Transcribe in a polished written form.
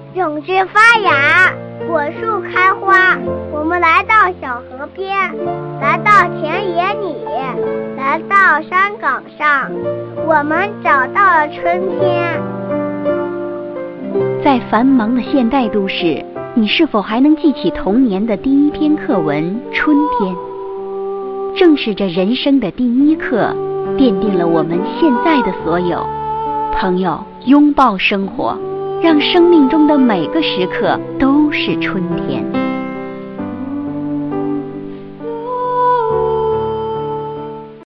种子发芽，果树开花。我们来到小河边，来到田野里，来到山岗上，我们找到了春天。 在繁忙的现代都市，你是否还能记起童年的第一篇课文《春天》？正是这人生的第一课，奠定了我们现在的所有。朋友，拥抱生活，让生命中的每个时刻都是春天。